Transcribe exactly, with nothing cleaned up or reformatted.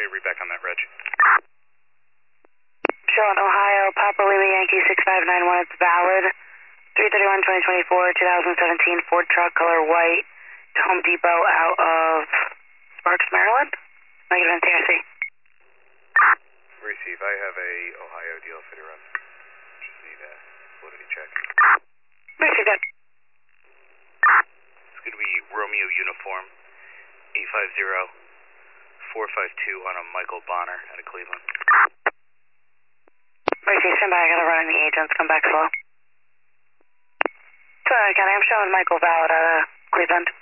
me to read back on that, Reg. Showing Ohio, Papa Lima Yankee six five nine one, it's valid. three thirty-one twenty twenty-four, twenty seventeen Ford truck, color white, to Home Depot out of Sparks, Maryland. Negative N T I C. Receive, I have a Ohio deal for the run. Just need a validity check. Receive that. It's going to be Romeo Uniform, eight five zero, four five two on a Michael Bonner out of Cleveland. Receive, stand by, I gotta run in the agents, come back slow. Sorry, County, I'm showing Michael valid out of Cleveland.